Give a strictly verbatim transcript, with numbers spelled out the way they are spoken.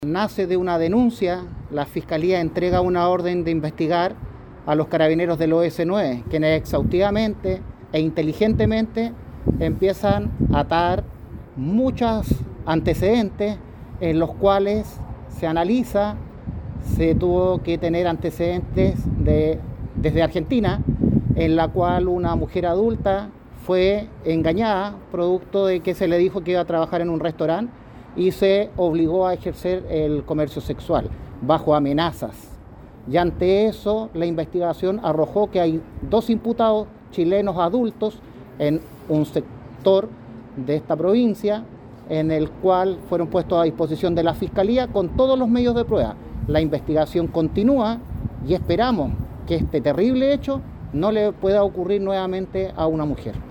Nace de una denuncia, la Fiscalía entrega una orden de investigar a los carabineros del O S nueve, quienes exhaustivamente e inteligentemente empiezan a atar muchos antecedentes en los cuales se analiza, se tuvo que tener antecedentes de, desde Argentina, en la cual una mujer adulta fue engañada producto de que se le dijo que iba a trabajar en un restaurante y se obligó a ejercer el comercio sexual bajo amenazas. Y ante eso, la investigación arrojó que hay dos imputados chilenos adultos en un sector de esta provincia, en el cual fueron puestos a disposición de la Fiscalía con todos los medios de prueba. La investigación continúa y esperamos que este terrible hecho no le pueda ocurrir nuevamente a una mujer.